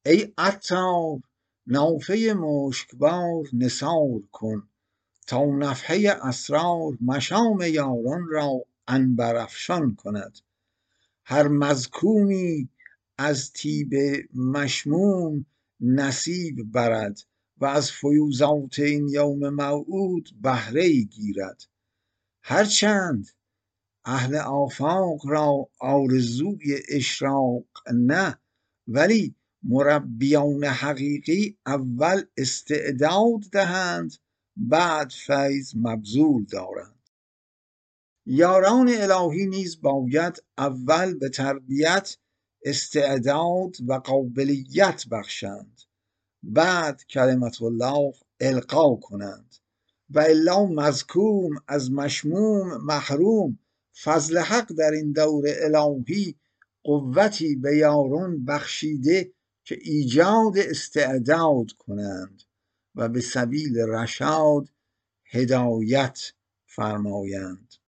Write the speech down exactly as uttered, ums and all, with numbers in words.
ای عطار نافه مشکبار نثار کن تا نفحه اسرار مشام یاران را عنبرافشان کند هر مذکومی از طیب مشموم نصیب برد و از فیوضات این یوم موعود بهره ای گیرد هرچند اهل آفاق را آرزوی اشراق نه، ولی مربیان حقیقی اول استعداد دهند بعد فیض مبذول دارند. یاران الهی نیز باید اول به تربیت استعداد و قابلیت بخشند، بعد کلمت الله القا کنند، و الا مذکوم از مشموم محروم. فضل حق در این دور الهی قوتی به یاران بخشیده که ایجاد استعداد کنند و به سبیل رشاد هدایت فرمایند.